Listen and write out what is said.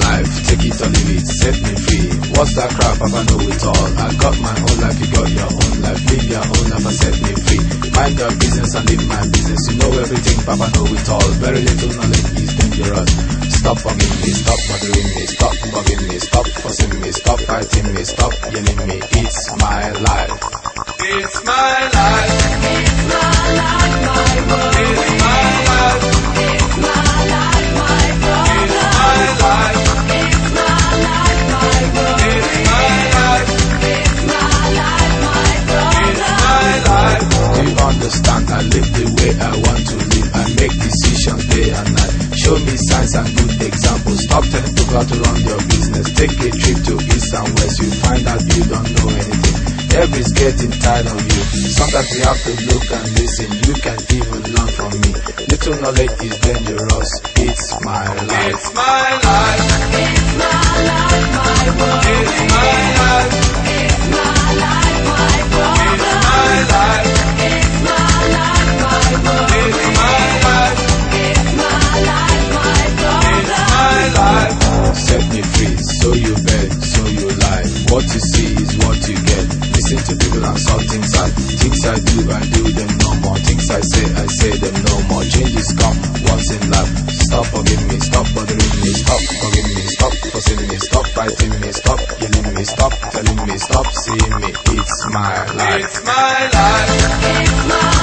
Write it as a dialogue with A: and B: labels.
A: life, take it or leave it, set me free. What's that crap? Papa know it all. I got my own life, you got your own life. Live your own life and set me free. Mind your business and live my business. You know everything, Papa know it all. Very little knowledge is dangerous. Stop bugging me, stop bothering me, stop bugging me, stop fussing me, stop fighting me, stop yelling me. It's my life.
B: It's my life.
C: It's my life, my world.
B: It's my life.
C: It's my life, my brother.
B: It's my life.
C: It's my life, my world.
B: It's my life.
C: It's my life, my brother.
B: It's my life.
A: Do you understand? I live the way I want to live. I make decisions day and night. Show me signs and good examples. Stop telling people how to run your business. Take a trip to east and west. You find out you don't know anything. Everybody's getting tired of you. Sometimes you have to look and listen. You can even learn from me. Little knowledge is dangerous. It's my life.
B: It's my life.
C: It's my life, my world.
B: It's my life.
C: It's my life, my brother.
B: It's my life.
C: It's my life, my world.
B: It's my life.
C: It's my life, my brother.
B: It's my life.
A: Set me free, so you beg, so you lie. What you see is what you get. Listen to people and saw things I do them no more. Things I say them no more. Changes come once in life. Stop forgiving me, stop bothering me, stop forgiving me, stop fussing me, stop fighting me, stop yelling me, stop telling me, stop seeing me. It's my life.
B: It's my life.
C: It's my